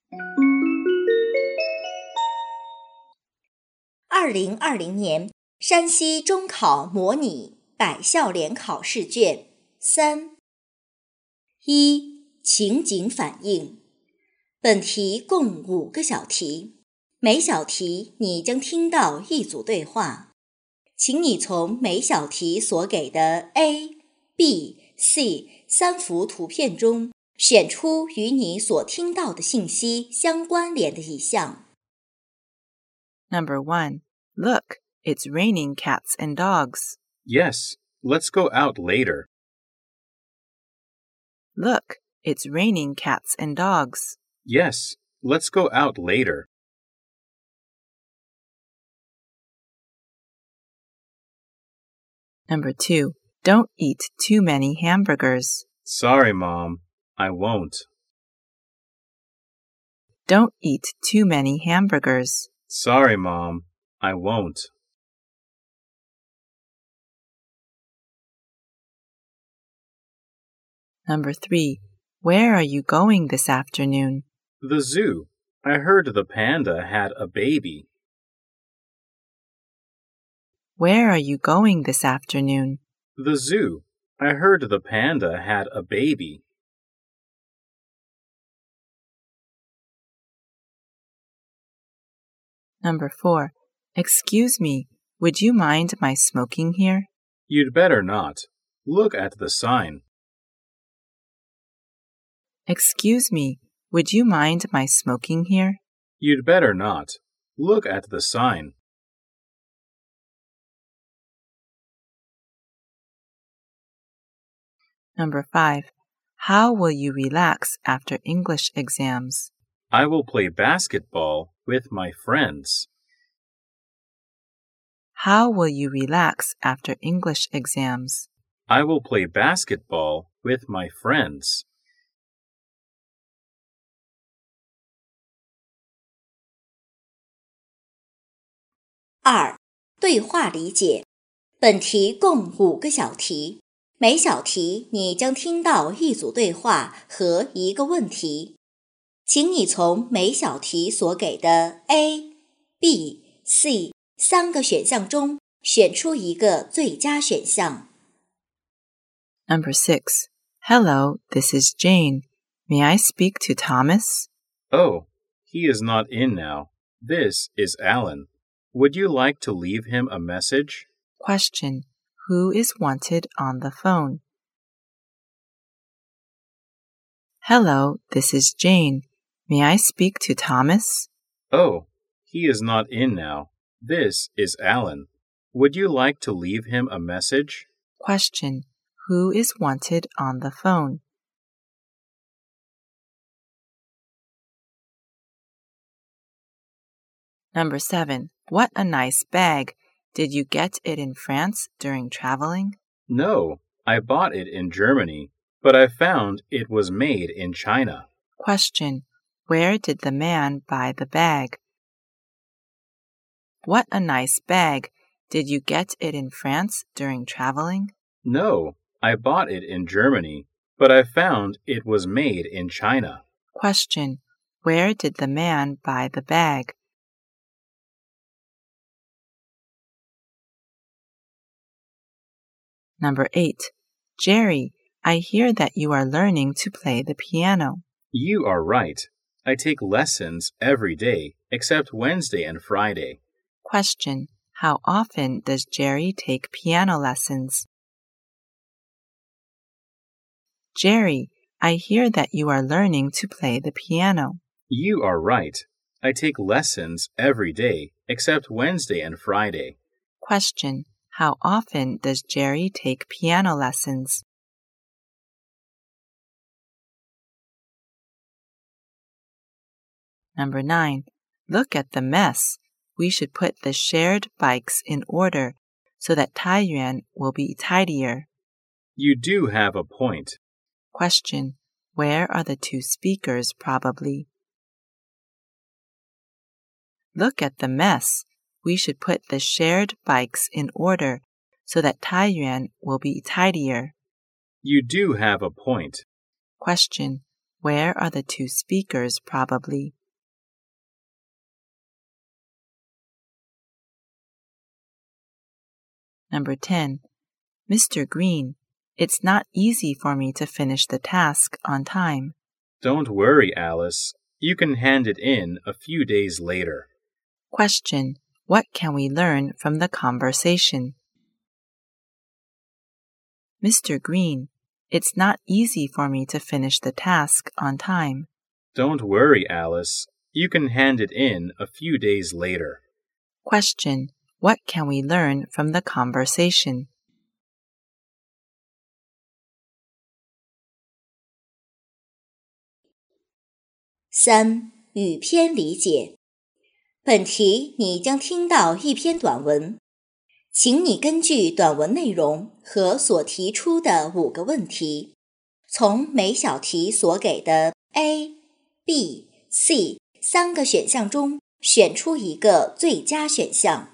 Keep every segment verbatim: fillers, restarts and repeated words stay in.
二零二零年山西中考模拟百校联考试卷三。一、情景反应。本题共五个小题，每小题你将听到一组对话，请你从每小题所给的 A、B、C 三幅图片中选出与你所听到的信息相关联的一项。 Number one. Look, it's raining cats and dogs. Yes, let's go out later. Look, it's raining cats and dogs. Yes, let's go out later. Number two. Don't eat too many hamburgers. Sorry, Mom, I won't. Don't eat too many hamburgers. Sorry, Mom, I won't. Number three. Where are you going this afternoon? The zoo. I heard the panda had a baby. Where are you going this afternoon? The zoo. I heard the panda had a baby. Number four. Excuse me, would you mind my smoking here? You'd better not. Look at the sign. Excuse me, would you mind my smoking here? You'd better not. Look at the sign. Number five. How will you relax after English exams? I will play basketball with my friends. How will you relax after English exams? I will play basketball with my friends. 二、对话理解。本题共五个小题，每小题你将听到一组对话和一个问题，请你从每小题所给的 A、B、C 三个选项中选出一个最佳选项。 Number six. Hello, this is Jane. May I speak to Thomas? Oh, he is not in now. This is Alan. Would you like to leave him a message? Question. Who is wanted on the phone? Hello, this is Jane. May I speak to Thomas? Oh, he is not in now. This is Alan. Would you like to leave him a message? Question. Who is wanted on the phone? Number seven. What a nice bag. Did you get it in France during traveling? No, I bought it in Germany, but I found it was made in China. Question. Where did the man buy the bag? What a nice bag. Did you get it in France during traveling? No, I bought it in Germany, but I found it was made in China. Question. Where did the man buy the bag? Number eight. Jerry, I hear that you are learning to play the piano. You are right. I take lessons every day, except Wednesday and Friday. Question. How often does Jerry take piano lessons? Jerry, I hear that you are learning to play the piano. You are right. I take lessons every day, except Wednesday and Friday. Question. How often does Jerry take piano lessons? Number nine. Look at the mess. We should put the shared bikes in order so that Taiyuan will be tidier. You do have a point. Question. Where are the two speakers probably? Look at the mess. We should put the shared bikes in order so that Taiyuan will be tidier. You do have a point. Question. Where are the two speakers probably? Number ten. Mister Green, it's not easy for me to finish the task on time. Don't worry, Alice. You can hand it in a few days later. Question. What can we learn from the conversation? Mister Green, it's not easy for me to finish the task on time. Don't worry, Alice. You can hand it in a few days later. Question. What can we learn from the conversation? 三、语篇理解。本题你将听到一篇短文，请你根据短文内容和所提出的五个问题，从每小题所给的 A、B、C 三个选项中选出一个最佳选项。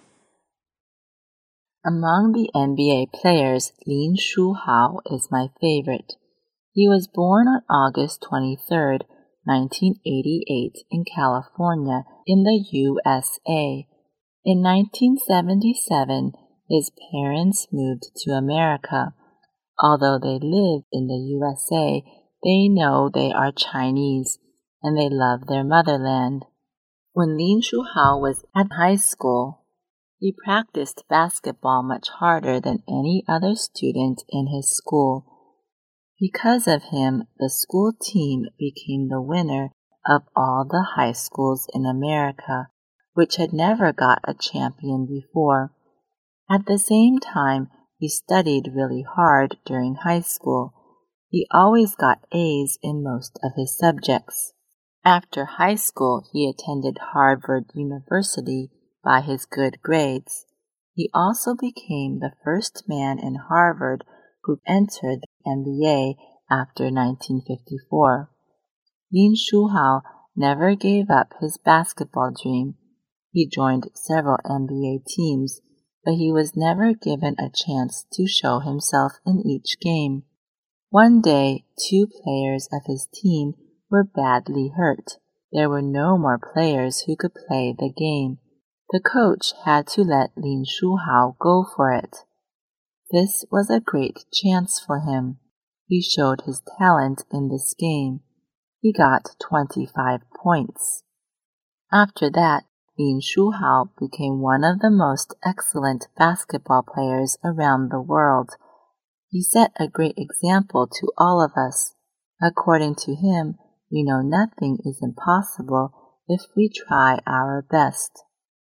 Among the N B A players, Lin Shuhao is my favorite. He was born on August twenty-third, nineteen eighty-eight in California in the U S A. In nineteen seventy-seven, his parents moved to America. Although they live in the U S A, they know they are Chinese, and they love their motherland. When Lin Shuhao was at high school, he practiced basketball much harder than any other student in his school. Because of him, the school team became the winner of all the high schools in America, which had never got a champion before. At the same time, he studied really hard during high school. He always got A's in most of his subjects. After high school, he attended Harvard University by his good grades. He also became the first man in Harvard who entered the N B A after nineteen fifty-four. Lin Shuhao never gave up his basketball dream. He joined several N B A teams, but he was never given a chance to show himself in each game. One day, two players of his team were badly hurt. There were no more players who could play the game. The coach had to let Lin Shuhao go for it. This was a great chance for him. He showed his talent in this game. He got twenty-five points. After that, Lin Shuhao became one of the most excellent basketball players around the world. He set a great example to all of us. According to him, we know nothing is impossible if we try our best.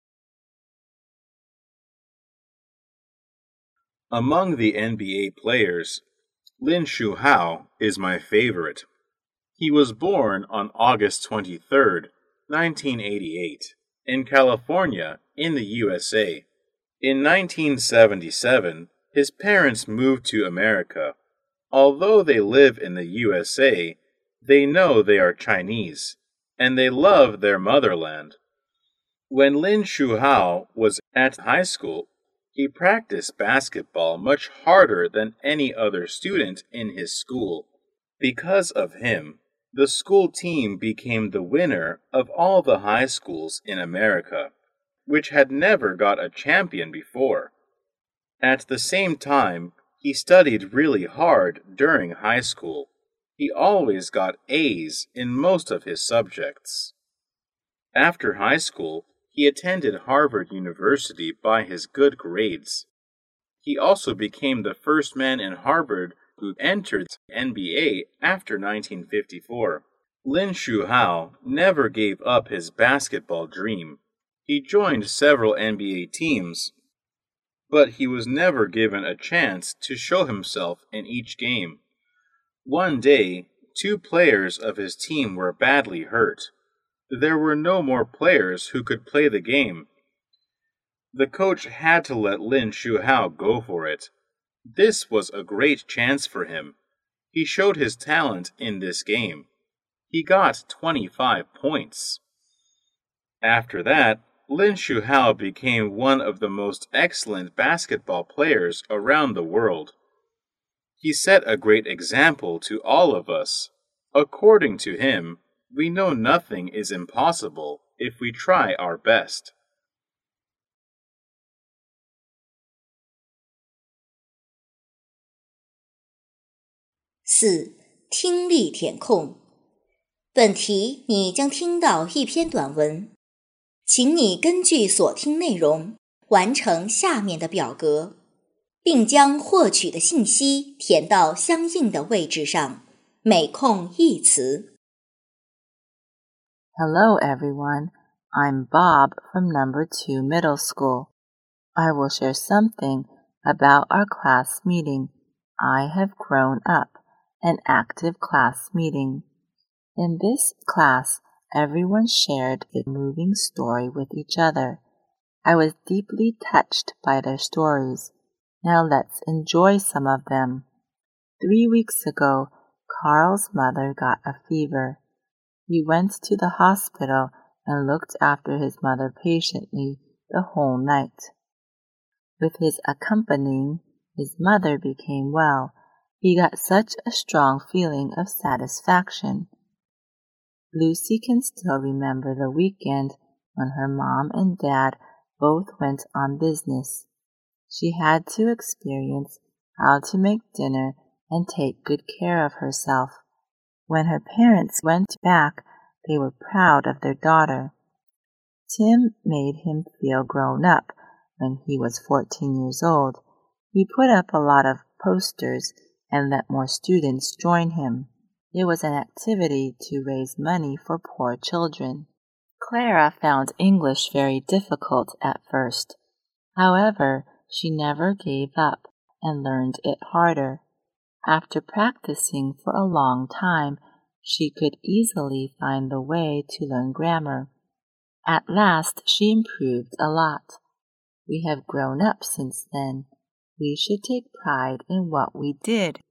Among the N B A players, Lin Shuhao is my favorite. He was born on August twenty-third, nineteen eighty-eight, in California in the U S A. In nineteen seventy-seven, his parents moved to America. Although they live in the U S A, they know they are Chinese, and they love their motherland. When Lin Shuhao was at high school, he practiced basketball much harder than any other student in his school. Because of him, the school team became the winner of all the high schools in America, which had never got a champion before. At the same time, he studied really hard during high school. He always got A's in most of his subjects. After high school, he attended Harvard University by his good grades. He also became the first man in Harvard who entered the N B A after nineteen fifty-four. Lin Shuhao never gave up his basketball dream. He joined several N B A teams, but he was never given a chance to show himself in each game. One day, two players of his team were badly hurt. There were no more players who could play the game. The coach had to let Lin Shuhao go for it. This was a great chance for him. He showed his talent in this game. He got twenty-five points. After that, Lin Shuhao became one of the most excellent basketball players around the world. He set a great example to all of us. According to him, we know nothing is impossible if we try our best. 四、听力填空。本题你将听到一篇短文，请你根据所听内容完成下面的表格，并将获取的信息填到相应的位置上，每空一词。 Hello everyone, I'm Bob from number two middle school. I will share something about our class meeting. I have grown up, an active class meeting. In this class, everyone shared a moving story with each other. I was deeply touched by their stories. Now let's enjoy some of them. Three weeks ago, Carl's mother got a fever. He went to the hospital and looked after his mother patiently the whole night. With his accompanying, his mother became well. He got such a strong feeling of satisfaction. Lucy can still remember the weekend when her mom and dad both went on business. She had to experience how to make dinner and take good care of herself. When her parents went back, they were proud of their daughter. Tim made him feel grown up when he was fourteen years old. He put up a lot of posters and let more students join him. It was an activity to raise money for poor children. Clara found English very difficult at first. However, she never gave up and learned it harder. After practicing for a long time, she could easily find the way to learn grammar. At last, she improved a lot. We have grown up since then. We should take pride in what we did.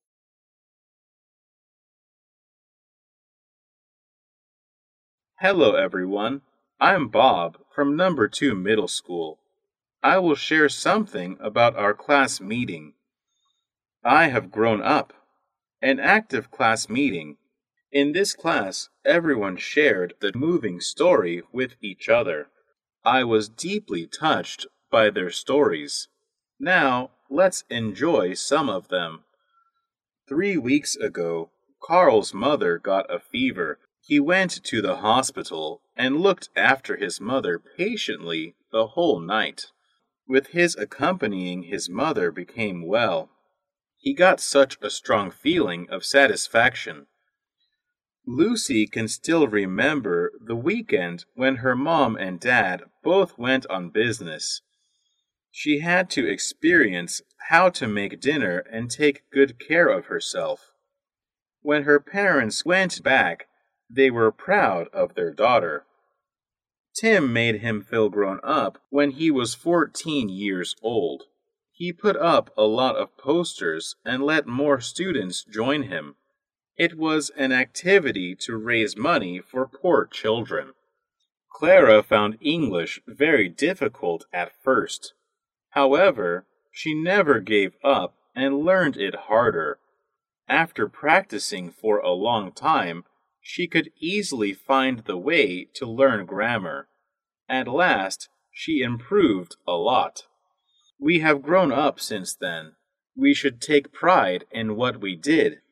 Hello everyone, I'm Bob from number two middle school. I will share something about our class meeting. I have grown up. An active class meeting. In this class, everyone shared the moving story with each other. I was deeply touched by their stories. Now, let's enjoy some of them. Three weeks ago, Carl's mother got a fever. He went to the hospital and looked after his mother patiently the whole night. With his accompanying, his mother became well. He got such a strong feeling of satisfaction. Lucy can still remember the weekend when her mom and dad both went on business. She had to experience how to make dinner and take good care of herself. When her parents went back, they were proud of their daughter. Tim made him feel grown up when he was fourteen years old. He put up a lot of posters and let more students join him. It was an activity to raise money for poor children. Clara found English very difficult at first. However, she never gave up and learned it harder. After practicing for a long time, she could easily find the way to learn grammar. At last, she improved a lot. We have grown up since then. We should take pride in what we did.